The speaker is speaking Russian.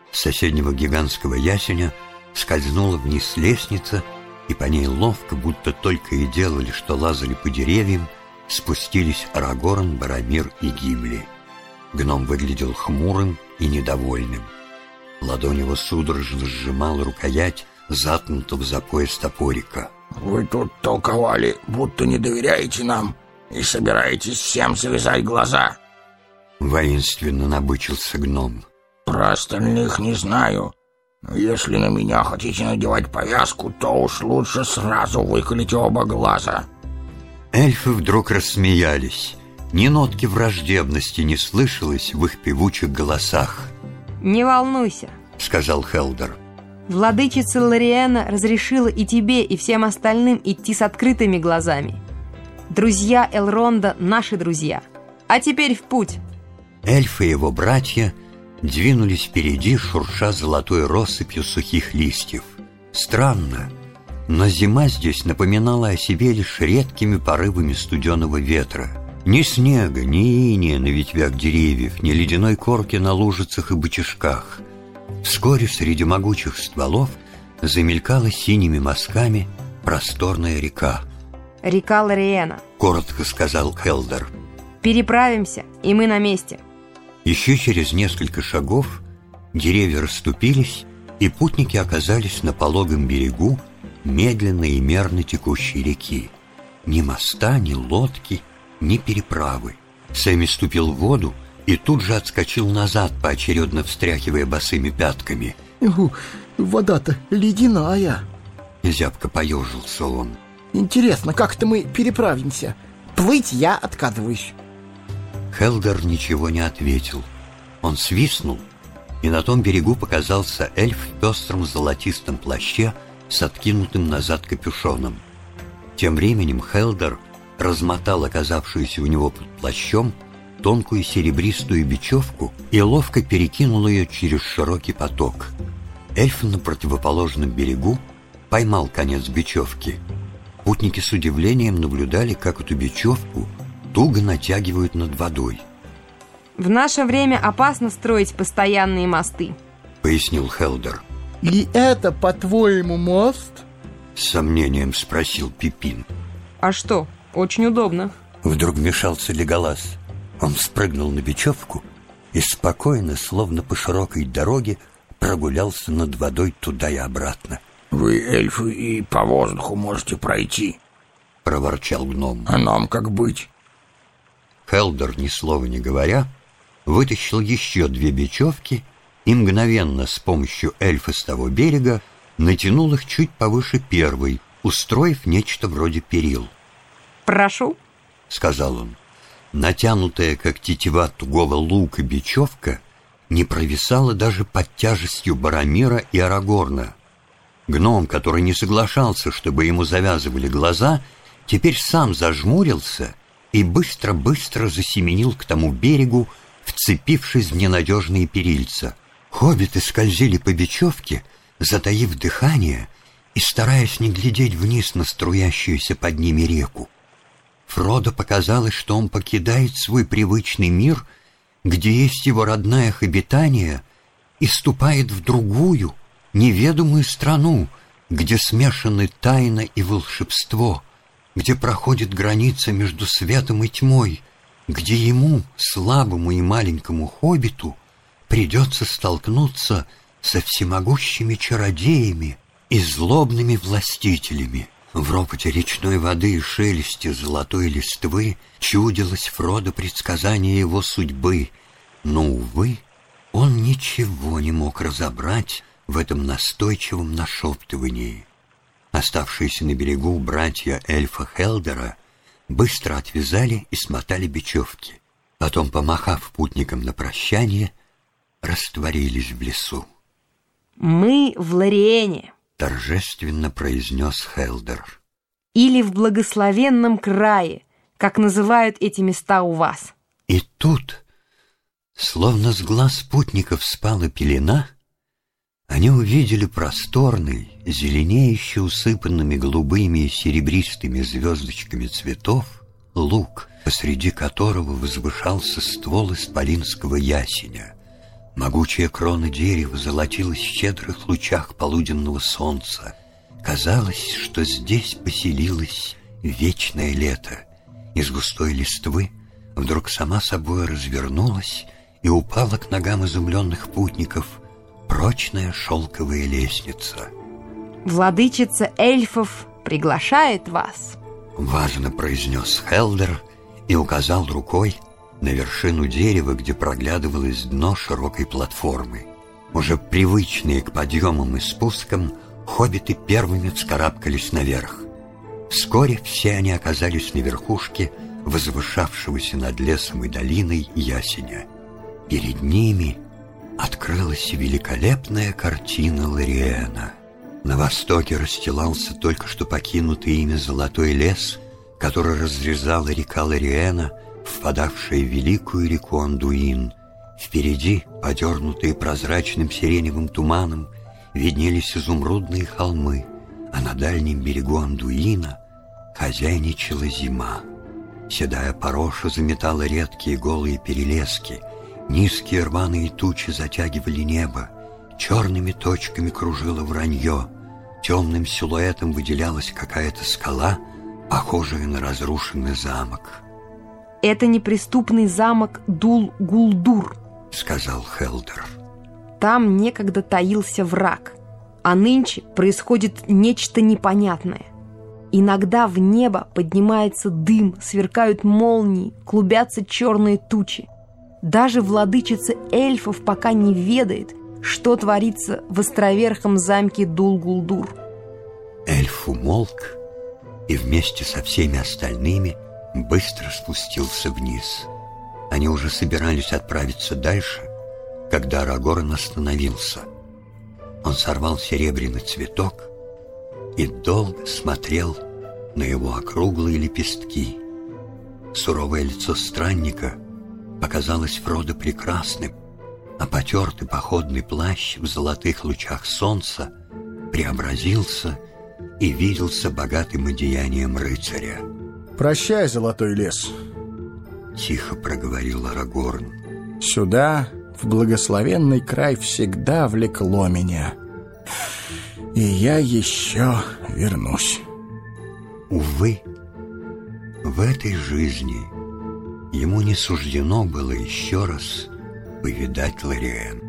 С соседнего гигантского ясеня скользнула вниз лестница, и по ней ловко, будто только и делали, что лазали по деревьям, спустились Арагорн, Боромир и Гимли. Гном выглядел хмурым и недовольным. Ладонь его судорожно сжимала рукоять заткнутого за пояс топорика. «Вы тут толковали, будто не доверяете нам и собираетесь всем завязать глаза», — воинственно набычился гном. «Про остальных не знаю, но если на меня хотите надевать повязку, то уж лучше сразу выколите оба глаза». Эльфы вдруг рассмеялись. Ни нотки враждебности не слышалось в их певучих голосах. «Не волнуйся», — сказал Хелдер. «Владычица Лориэна разрешила и тебе, и всем остальным идти с открытыми глазами. Друзья Элронда — наши друзья. А теперь в путь». Эльфы и его братья двинулись впереди, шурша золотой россыпью сухих листьев. Странно, но зима здесь напоминала о себе лишь редкими порывами студеного ветра. Ни снега, ни иния на ветвях деревьев, ни ледяной корки на лужицах и бычажках. Вскоре среди могучих стволов замелькала синими мазками просторная река. «Река Лориэна», — коротко сказал Хелдер. «Переправимся, и мы на месте». Еще через несколько шагов деревья расступились, и путники оказались на пологом берегу медленно и мерно текущей реки. Ни моста, ни лодки, ни переправы. Сэмми ступил в воду и тут же отскочил назад, поочередно встряхивая босыми пятками. «Вода-то ледяная!» Зябко поежился он. «Интересно, как-то мы переправимся? Плыть я отказываюсь». Хелдер ничего не ответил. Он свистнул, и на том берегу показался эльф в пестром золотистом плаще с откинутым назад капюшоном. Тем временем Хелдер размотал оказавшуюся у него под плащом тонкую серебристую бечевку и ловко перекинул ее через широкий поток. Эльф на противоположном берегу поймал конец бечевки. Путники с удивлением наблюдали, как эту бечевку туго натягивают над водой. «В наше время опасно строить постоянные мосты», — пояснил Хелдер. «И это, по-твоему, мост?» — с сомнением спросил Пипин. «А что, очень удобно». Вдруг вмешался Леголас. Он спрыгнул на бечевку и спокойно, словно по широкой дороге, прогулялся над водой туда и обратно. «Вы, эльфы, и по воздуху можете пройти», — проворчал гном. «А нам как быть?» Хелдер, ни слова не говоря, вытащил еще 2 бечевки и мгновенно с помощью эльфа с того берега натянул их чуть повыше первой, устроив нечто вроде перил. «Прошу», — сказал он. Натянутая, как тетива тугого лука, бечевка не провисала даже под тяжестью Боромира и Арагорна. Гном, который не соглашался, чтобы ему завязывали глаза, теперь сам зажмурился и быстро-быстро засеменил к тому берегу, вцепившись в ненадежные перильца. Хоббиты скользили по бечевке, затаив дыхание и стараясь не глядеть вниз на струящуюся под ними реку. Фродо показалось, что он покидает свой привычный мир, где есть его родная обитание, и ступает в другую, неведомую страну, где смешаны тайна и волшебство, где проходит граница между светом и тьмой, где ему, слабому и маленькому хоббиту, придется столкнуться со всемогущими чародеями и злобными властителями. В ропоте речной воды и шелесте золотой листвы чудилось Фродо предсказание его судьбы, но, увы, он ничего не мог разобрать в этом настойчивом нашептывании. Оставшиеся на берегу братья эльфа Хелдера быстро отвязали и смотали бечевки. Потом, помахав путникам на прощание, растворились в лесу. «Мы в Лориэне», — торжественно произнес Хелдер. «Или в благословенном крае, как называют эти места у вас». И тут, словно с глаз путников спала пелена, они увидели просторный, зеленеющий, усыпанными голубыми и серебристыми звездочками цветов, луг, посреди которого возвышался ствол исполинского ясеня. Могучая крона дерева золотилась в щедрых лучах полуденного солнца. Казалось, что здесь поселилось вечное лето. Из густой листвы вдруг сама собой развернулась и упала к ногам изумленных путников прочная шелковая лестница. «Владычица эльфов приглашает вас», — важно произнес Хелдер и указал рукой на вершину дерева, где проглядывалось дно широкой платформы. Уже привычные к подъемам и спускам, хоббиты первыми вскарабкались наверх. Вскоре все они оказались на верхушке возвышавшегося над лесом и долиной ясеня. Перед ними открылась великолепная картина Лориэна. На востоке расстилался только что покинутый ими золотой лес, который разрезала река Лориэна, впадавшая в великую реку Андуин. Впереди, подернутые прозрачным сиреневым туманом, виднелись изумрудные холмы, а на дальнем берегу Андуина хозяйничала зима. Седая пороша заметала редкие голые перелески, низкие рваные тучи затягивали небо, черными точками кружило вранье, темным силуэтом выделялась какая-то скала, похожая на разрушенный замок. «Это неприступный замок Дул-Гулдур», — сказал Хелдер. «Там некогда таился враг, а нынче происходит нечто непонятное. Иногда в небо поднимается дым, сверкают молнии, клубятся черные тучи. Даже владычица эльфов пока не ведает, что творится в островерхом замке Дул-Гулдур». Эльф умолк и вместе со всеми остальными быстро спустился вниз. Они уже собирались отправиться дальше, когда Арагорн остановился. Он сорвал серебряный цветок и долго смотрел на его округлые лепестки. Суровое лицо странника показалось Фродо прекрасным, а потертый походный плащ в золотых лучах солнца преобразился и виделся богатым одеянием рыцаря. «Прощай, золотой лес», — тихо проговорил Арагорн. «Сюда, в благословенный край, всегда влекло меня, и я еще вернусь». Увы, в этой жизни ему не суждено было еще раз повидать Лориэна.